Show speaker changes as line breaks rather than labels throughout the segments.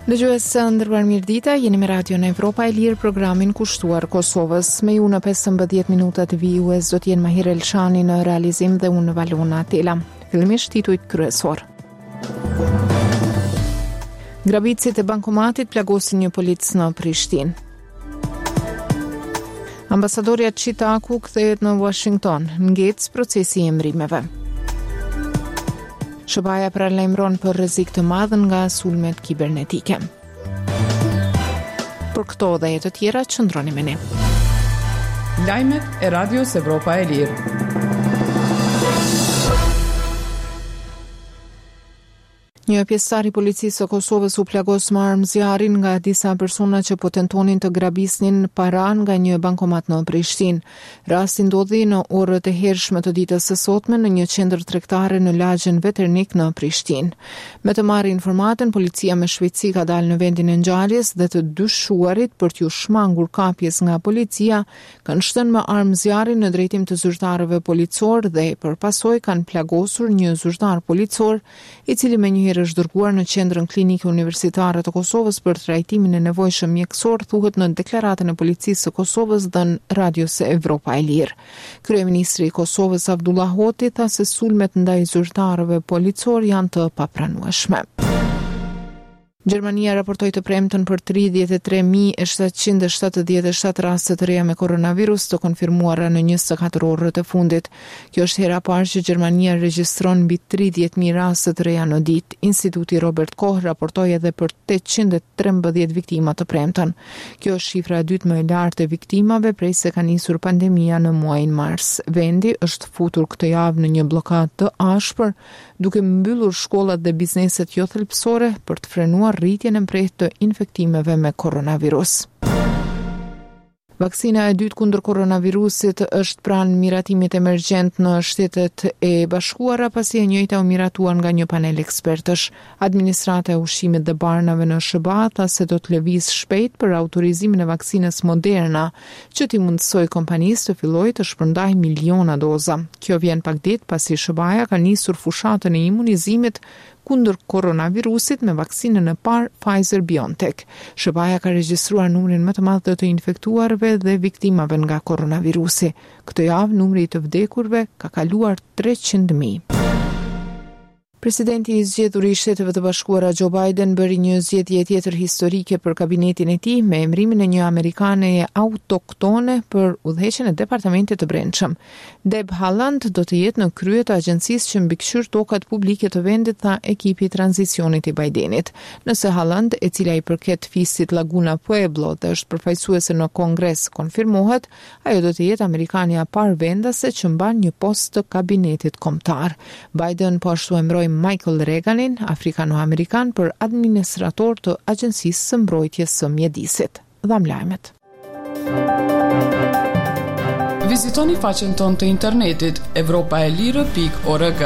Dëgjues ndërbar mirëdita, jeni me Radio në Evropa e Lirë, programin kushtuar Kosovës. Me ju në 15 minutat vijues do t'jenë Mahir Elshani në realizim dhe unë Valona Tela. Fillimisht titujt kryesor. Grabitësit e bankomatit plagosin një polic në Prishtinë. Ambasadorja Çitaku kthehet në Washington, ngec procesi i emërimeve. SBA paralajmëron për rrezik të madh nga sulmet kibernetike. Për këto dhe të tjera qëndroni me ne.
Lajmet e Radios Evropa e Lirë.
Një pjesëtar i policisë së Kosovës u plagos me armë zjarrin nga disa persona që po tentonin të grabisnin para nga një bankomat në Prishtinë. Rasti ndodhi në orët e hershme të ditës së sotme në një qendër tregtare në lagjen Veternik në Prishtinë. Me të marrë informatën, policia me shpejtësi ka dalë në vendin e ngjarjes dhe të dyshuarit për t'u shmangur kapjes nga policia kanë shtënë me armë zjarrin në drejtim të zyrtarëve policor dhe përpasoj kanë plagosur një zyrtar policor i cili me një është dërguar në qendrën klinike universitare të Kosovës për trajtimin e nevojshëm mjekësor, thuhet në deklaratën e policisë së Kosovës dhe në Radios Evropa e Lirë. Kryeministri i Kosovës Abdullah Hoti tha se sulmet ndaj zyrtarëve policor janë të papranueshme. Gjermania raportoi të premten për 33.777 raste të reja me koronavirus të konfirmuara në 24 orët e fundit. Kjo është hera parë që Gjermania regjistron mbi 30.000 raste të reja në ditë. Instituti Robert Koch raportoi edhe për 813 viktima të premten. Kjo është shifra e dytë më e lartë e viktimave prej se ka nisur pandemia në muajin mars. Vendi është futur këtë javë në një blokadë të ashpër, duke mbyllur shkollat dhe bizneset jo thelbësore për të frenuar rritjen e mprehtë të infektimeve me koronavirus. Vaksina e dytë kundër koronavirusit është pranë miratimit emergjent në Shtetet e Bashkuara pasi e njëjta u miratuar nga një panel ekspertësh. Administrata e ushqimit dhe barnave në SBA tha se do të lëviz shpejt për autorizimin e vaksinës Moderna, që t'i mundsoj kompanisë të fillojë të shpërndajë miliona doza. Kjo vjen pak ditë pasi SBA ka nisur fushatën e imunizimit kundër koronavirusit me vaksinën e parë Pfizer-BioNTech. SBA ka regjistruar numrin më të madh të infektuarve dhe viktimave nga koronavirusi. Këtë javë numri i të vdekurve ka kaluar 300.000. Presidenti i zgjedhur i Shteteve të Bashkuara Joe Biden bëri një zgjedhje tjetër historike për kabinetin e tij me emërimin e një amerikane autoktone për udhëheqjen e departamentit të brendshëm. Deb Haaland do të jetë në krye të agjencisë që mbikëqyr tokat publike të vendit, tha ekipi i tranzicionit i Bidenit. Nëse Haaland, e cila i përket fisit Laguna Pueblo dhe është përfaqësuese në Kongres, konfirmohet, ajo do të jetë amerikania parvendase që mban një post të kabinetit kombëtar. Biden po ashtu emëroi Michael Reaganin, afrikano-amerikan, për administrator të Agjencisë së Mbrojtjes së Mjedisit. Dham lajmet.
Vizitoni faqen tonë të internetit evropaelire.org.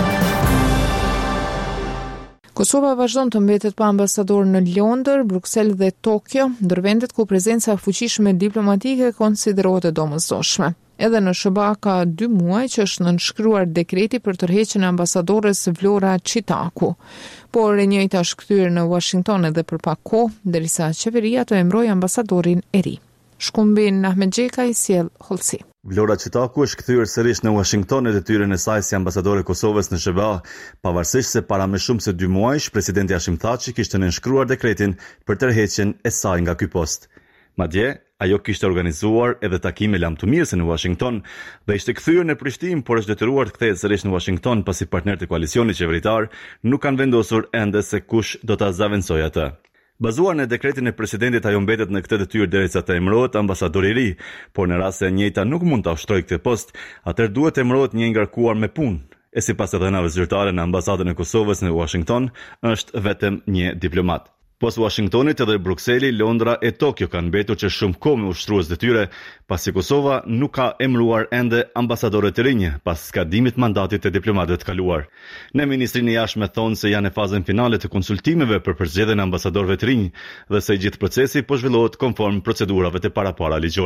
Kosova vazhdon të mbetet pa ambasador në Londër, Bruksel dhe Tokyo, ndër vendet ku prezenca e fuqishme diplomatike konsiderohet e domosdoshme. Edhe në SBA ka 2 muaj që është nënshkruar dekreti për tërheqjen e ambasadores Vlora Çitaku. Por e njëjta është kthyer në Washington edhe për pak kohë, derisa qeveria të emëroi ambasadorin e ri. Shkumbin Ahmed Xheka i sjell hollësi.
Vlora Çitaku është kthyer sërish në Washington e detyrën e saj si ambasadore e Kosovës në SBA, pavarësisht se para më shumë se 2 muajsh presidenti Hashim Thaçi kishte nënshkruar dekretin për tërheqjen e saj nga ky post. Madje, ajo kishte organizuar edhe takime lamtumirëse në Washington dhe ishte kthyer në Prishtinë, por është detyruar të kthehet sërish në Washington pasi partnerët e koalicionit qeveritar nuk kanë vendosur ende se kush do ta zaventojë atë. Bazuar në dekretin e presidentit, ajo mbetet në këtë detyrë derisa të emërohet ambasador i ri, por në rast se e njëjta nuk mund ta ushtrojë këtë post, atëherë duhet të emërohet një i ngarkuar me punë. E sipas të dhënave zyrtare në ambasadën e Kosovës në Washington, është vetëm një diplomat. Pos Washingtonit edhe Brukseli, Londra e Tokyo kanë mbetur që shumë kohë me ushtrues detyre, pasi Kosova nuk ka emëruar ende ambasadore të rinj pas skadimit mandatit të diplomatëve të kaluar. Në Ministrinë e Jashtme thonë se janë në fazën finale të konsultimeve për përzgjedhjen e ambasadorëve të rinj dhe se gjithë procesi po zhvillohet konform procedurave të parapara ligjore.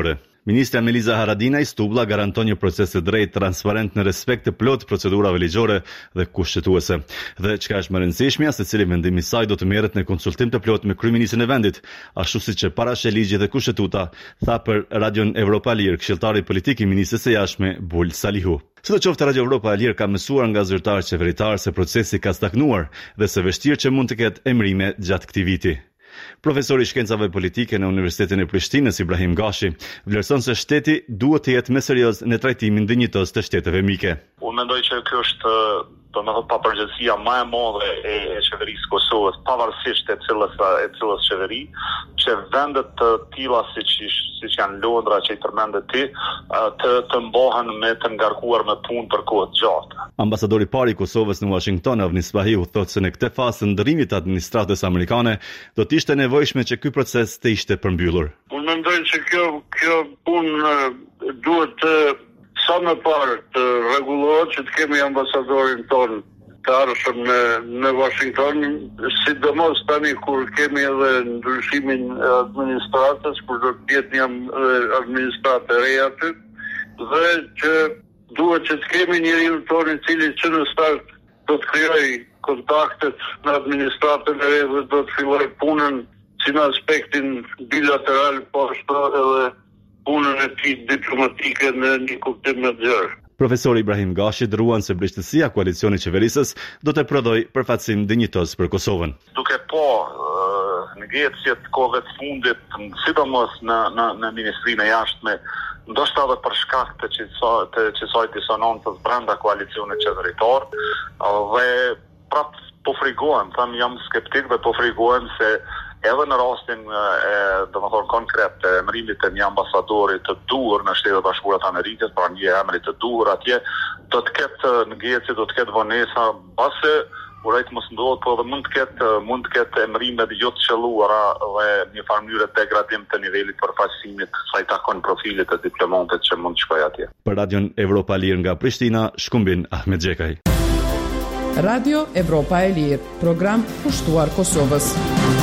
Ministra Meliza Haradinaj Stublla garanton një proces të drejtë, transparent në respekt të plot procedurave ligjore dhe kushtetuese. Dhe çka është më rëndësishmja, se cili vendim i saj do të merret në konsultim të plot me kryeministrin e vendit, ashtu siç e parashë ligji dhe kushtetuta, tha për Radion Evropa Lir këshilltari politik i ministrisë së jashtme Bul Salihu. Sidoqoftë, Radio Evropa Lir ka mësuar nga zyrtarë qeveritar se procesi ka stagnuar dhe se vështirë që mund të ketë emrime gjatë këtij viti. Profesori i shkencave politike në Universitetin e Prishtinës Ibrahim Gashi vlerëson se shteti duhet të jetë më serioz në trajtimin dinjitos të shteteve mike.
Unë mendoj që kjo është papërgjegjësia më e madhe e qeverisë Kosovës, pavarësisht e cilës qeveri, që vendet të tilla siç janë Londra që i përmendet ti, të mbohen me të ngarkuar me punë për kohë të gjatë.
Ambasadori i parë i Kosovës në Washington, Avnis Bahiu, thotë se në këtë fazë të ndërrimit të administratës amerikane do të ishte nevojshme që ky proces të ishte përmbyllur.
Unë mendoj që kjo punë duhet të sa më parë të rregullohet, që të kemi ambasadorin tonë të ardhshëm në Washington, sidomos tani kur kemi edhe ndryshimin e administratës, kur do të jetë një administratë e re aty, dhe që duhet që të kemi njeriu tonë i cili që në start do të krijojë kontaktet në administratën e re dhe do të fillojë punën si në aspektin bilateral, po ashtu edhe punën e tij diplomatike në një kuptim më të gjerë.
Profesori Ibrahim Gashi dëruan se brështësia koalicioni qeverisës do të prodhoj përfaqësim dinjitos për Kosovën.
Duke ngecjet kohëve të fundit, sidomos në Ministrinë e Jashtme, ndoshta edhe për shkak të qësaj disonancës brenda koalicionit qeveritar, dhe prapë po frigohem, jam skeptik dhe po frigohem se edhe në rastin konkret të emërimit të një ambasadori të duhur në Shtetet Bashkuara të Amerikës, pra një emri të duhur atje, do të ketë ngecje, do të ketë vonesa, pasi urejt mos ndodhet, po edhe mund të ketë emrime jo të qelluara dhe një farë mënyrë degradim të nivelit përfaqësimit sa i takon profilit të diplomatëve që mund të shkojë atje.
Për Radion Evropa Lir nga Prishtina, Shkumbin Ahmet Xhekaj.
Radio Evropa e Lir, program pushtuar Kosovës.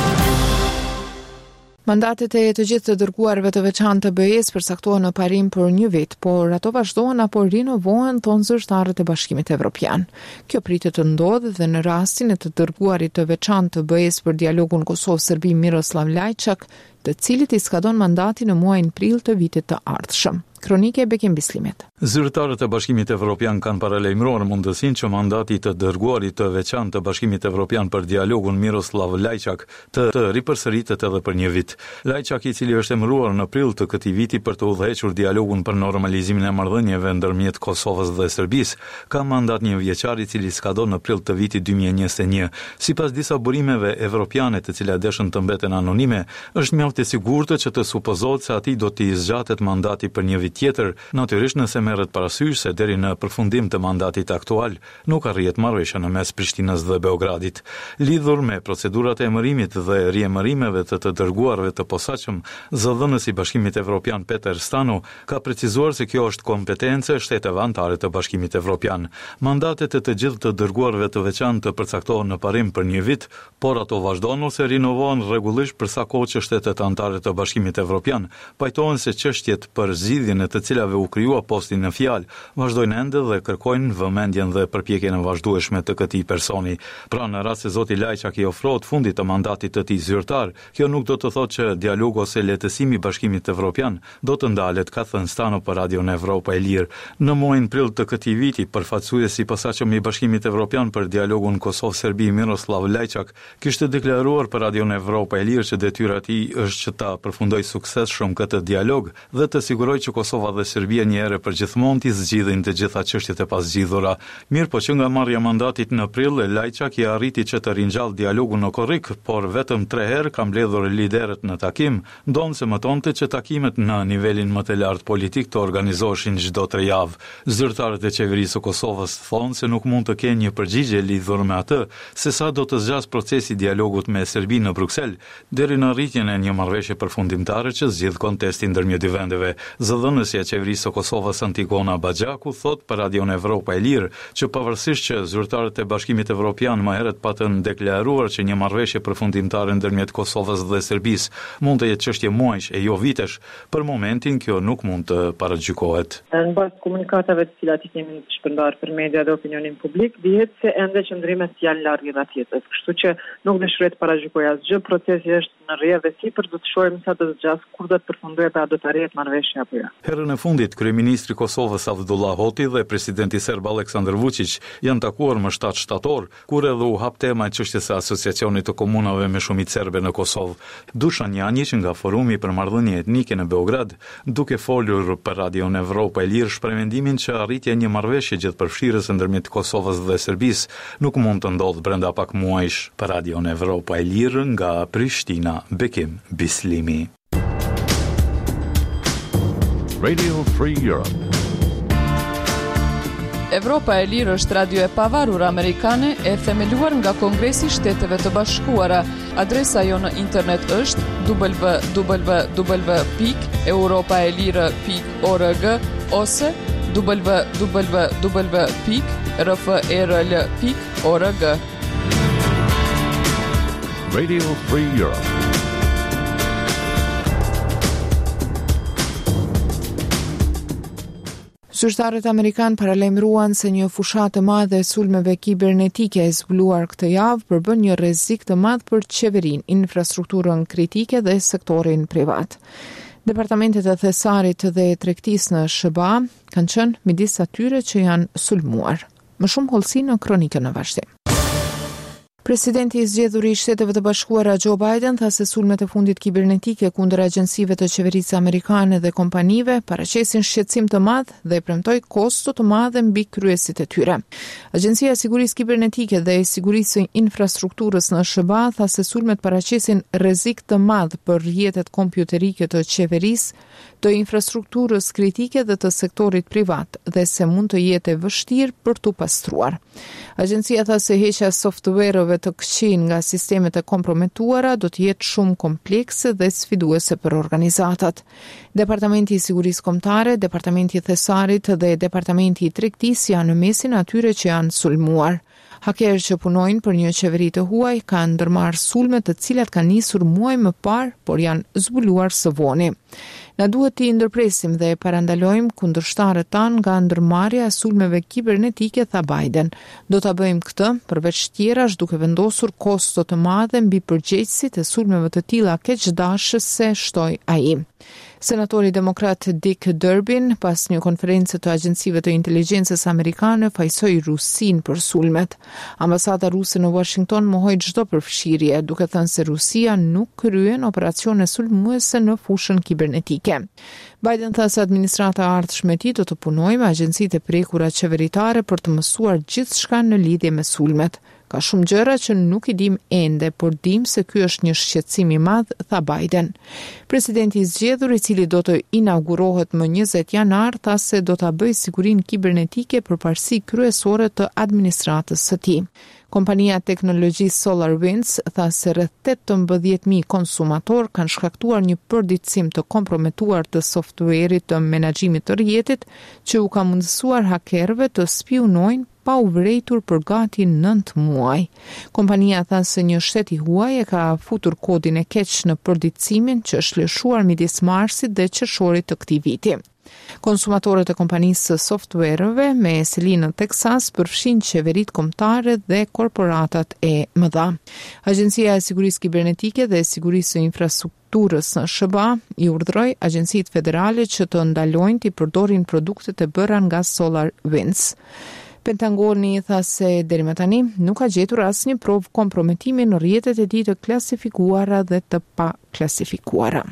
Mandatet e të gjithë të dërguarve të veçantë të BE-s përcaktohen në parim për një vit, por ato vazhdohen apo rinovohen, thonë zyrtarët e Bashkimit Evropian. Kjo pritet të ndodhë dhe në rastin e të dërguarit të veçantë të BE-s për dialogun Kosovë-Serbi Miroslav Lajçak, të cilit i skadon mandati në muajin prill të vitit të ardhshëm. Kronike e Bekim Bislimet.
Zyrtarët e Bashkimit Evropian kanë paralajmëruar mundësinë që mandati të dërguarit të veçantë të Bashkimit Evropian për dialogun Miroslav Lajçak të ripërsëritet edhe për një vit. Lajçak, i cili është emëruar në prill të këtij viti për të udhëhequr dialogun për normalizimin e marrëdhënieve ndërmjet Kosovës dhe Serbisë, ka mandat një vjeçar i cili skadon në prill të vitit 2021. Sipas disa burimeve evropiane, të cilat dëshën të mbeten anonime, është mjaft e sigurtë që të supozohet se atij do t'i zgjatet mandati për një vit tjetër, natyrisht nëse merret parasysh se deri në përfundim të mandatit aktual nuk arrihet marrëveshja në mes Prishtinës dhe Beogradit. Lidhur me procedurat e emërimit dhe riemërimeve të dërguarve të posaçëm, zëdhënësi i Bashkimit Evropian Peter Stanu ka precizuar se kjo është kompetencë e shteteve anëtare të Bashkimit Evropian. Mandatet e të gjithë të dërguarve të veçantë të përcaktohen në parim për një vit, por ato vazhdojnë ose rinovohen rregullisht për sa kohë që shtetet anëtare të Bashkimit Evropian pajtohen se çështjet për zgjidhjen e të cilave u krijua posti në fjalë, vazhdojnë ende dhe kërkojnë vëmendjen dhe përpjekjen e vazhdueshme të këtij personi. Pra, në rast se zoti Lajçak i ofrohet fundit të mandatit të tij zyrtar, kjo nuk do të thotë që dialogu ose lehtësimi i Bashkimit Evropian do të ndalet, ka thënë Stano për Radion Evropa e Lir. Në muajin prill të këtij viti, përfaqësuesi i posaçëm i Bashkimit Evropian për dialogun Kosovë-Serbi Miroslav Lajçak kishte deklaruar për Radion Evropa e Lir që detyra e tij është që ta përfundojë suksesshëm këtë dialog dhe të sigurojë që Kosova dhe Serbia një herë për gjithmonë t'i zgjidhin të gjitha çështjet e pasgjidhura. Mirë, po që nga marrja mandatit në prill, Lajçak i arriti që të ringjallë dialogun në korrik, por vetëm 3 herë ka mbledhur liderët në takim, ndonë se mëtonte që takimet në nivelin më të lartë politik të organizoheshin çdo 3 javë. Zyrtarët e qeverisë së Kosovës thonë se nuk mund të kenë një përgjigje lidhur me atë se sa do të zgjas procesi i dialogut me Serbinë në Bruksel deri në arritjen e një marrëveshje përfundimtare që zgjidh kontestin ndërmjet dy vendeve. Zëdhënësi Punësja e qeverisë së Kosovës Antigona Baxhaku thot për Radion Evropa e Lirë që pavarësisht që zyrtarët e Bashkimit Evropian më herët patën deklaruar që një marrëveshje përfundimtare ndërmjet Kosovës dhe Serbisë mund të jetë çështje muajsh e jo vitesh, për momentin kjo nuk mund të paragjykohet.
Në bazë komunikatave të cilat i kemi shpërndarë për media dhe opinionin publik, dihet se ende qëndrimet janë larg nga tjetër, kështu që nuk dëshiroj të paragjykoj asgjë. Procesi është në rrjedhë dhe sipër do të shohim sa do të zgjasë, kur do të përfundojë pa do të arrihet marrëveshja apo jo.
Herën e fundit kryeministri i Kosovës Avdullah Hoti dhe presidenti serb Aleksandar Vučić janë takuar më 7 shtator, kur edhe u hap tema e çështjes së asociacionit të komunave me shumicë serbe në Kosovë. Dušan Janjić nga Forumi për marrëdhënie etnike në Beograd, duke folur për Radion Evropa e Lirë, shpreh mendimin që arritja e një marrëveshje gjithëpërfshirëse ndërmjet Kosovës dhe Serbisë nuk mund të ndodhë brenda pak muajsh. Për Radion Evropa e Lirë nga Prishtina, Bekim Bislimi.
Radio Free Europe.
Evropa e Lirë është radio e pavarur amerikane e themeluar nga Kongresi i Shteteve të Bashkuara. Adresa jo në internet është www.europaelire.org ose www.rfrl.org.
Radio Free Europe.
Zyrtarët amerikan paralajmëruan se një fushatë e madhe e sulmeve kibernetike e zbuluar këtë javë përbën një rrezik të madh për qeverinë, infrastrukturën kritike dhe sektorin privat. Departamentet e thesarit dhe tregtisë në SBA kanë qenë midis atyre që janë sulmuar. Më shumë hollësi në kronikën në vazhdim. Presidenti i zgjedhur i Shteteve të Bashkuara Joe Biden tha se sulmet e fundit kibernetike kundër agjencive të qeverisë amerikane dhe kompanive paraqesin shqetësim të madh dhe premtoi kosto të mëdha mbi kryesit e tyre. Agjencia e Sigurisë Kibernetike dhe e Sigurisë së Infrastrukturës në SBA tha se sulmet paraqesin rrezik të madh për rrjetet kompjuterike të qeverisë, të infrastrukturës kritike dhe të sektorit privat dhe se mund të jetë e vështirë për tu pastruar. Agjencia tha se heqja softvereve të këqij nga sistemet e komprometuara do të jetë shumë komplekse dhe sfiduese për organizatat. Departamenti i Sigurisë Kombëtare, Departamenti i Thesarit dhe Departamenti i Tregtisë janë në mesin atyre që janë sulmuar. Hakerë që punojnë për një qeveri të huaj kanë ndërmarrë sulme të cilat kanë nisur muaj më parë, por janë zbuluar së voni. Na duhet të ndërpresim dhe parandalojmë kundërshtarët tanë nga ndërmarrja e sulmeve kibernetike, tha Biden. Do ta bëjmë këtë përveç tjerash duke vendosur kosto të mëdha mbi përgjegjësit e sulmeve të tilla keqdashëse, shtoi ai. Senatori demokrat Dick Durbin, pas një konferencë të agjencive të inteligjencës amerikane, fajsoi Rusinë për sulmet. Ambasada ruse në Washington mohoi çdo përfshirje, duke thënë se Rusia nuk kryen operacione sulmuese në fushën kibernetike. Biden tha se administrata e ardhshme e tij do të punojë me agjencitë e prekura qeveritare për të mësuar gjithçka në lidhje me sulmet. Ka shumë gjëra që nuk i dim ende, por dim se ky është një shqetësim i madh, tha Biden. Presidenti i zgjedhur, i cili do të inaugurohet më 20 janar, tha se do ta bëjë sigurinë kibernetike përparësi kryesore të administratës së tij. Kompania teknologjisë SolarWinds tha se rreth 18.000 konsumator kanë shkaktuar një përditësim të komprometuar të softverit të menaxhimit të rrjetit që u ka mundësuar hakerëve të spionojnë pa u vërejtur për gati 9 muaj. Kompania tha se një shtet i huaj e ka futur kodin e keq në përditësimin që është lëshuar midis marsit dhe qershorit të këtij viti. Konsumatorët e kompanisë së softvereve me selinë në Teksas përfshin qeveritë kombëtare dhe korporatat e mëdha. Agjencia e Sigurisë Kibernetike dhe Sigurisë së Infrastrukturës në SBA i urdhëroi agjencitë federale që të ndalojnë të përdorin produktet e bëra nga SolarWinds. Pentagoni tha se deri më tani nuk ka gjetur asnjë provë kompromitimi në rrjetet e tij të klasifikuara dhe të pa klasifikuara.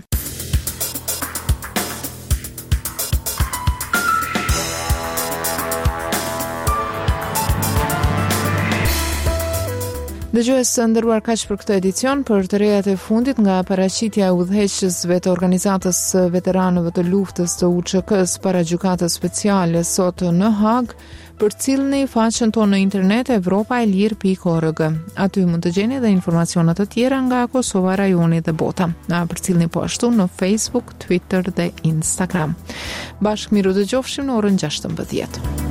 Dëgjues së nderuar, kaq për këtë edicion. Për të rejat e fundit nga paraqitja e udhëheqësve të organizatës së veteranëve të luftës të UÇK-s para gjykatës speciale sot në Hag, përcillni faqen tonë në internet evropaelir.org. Aty mund të gjeni edhe informacione të tjera nga Kosova, rajoni dhe bota. Na përcillni po ashtu në Facebook, Twitter dhe Instagram. Bashkë miru dëgjofshim në orën 16.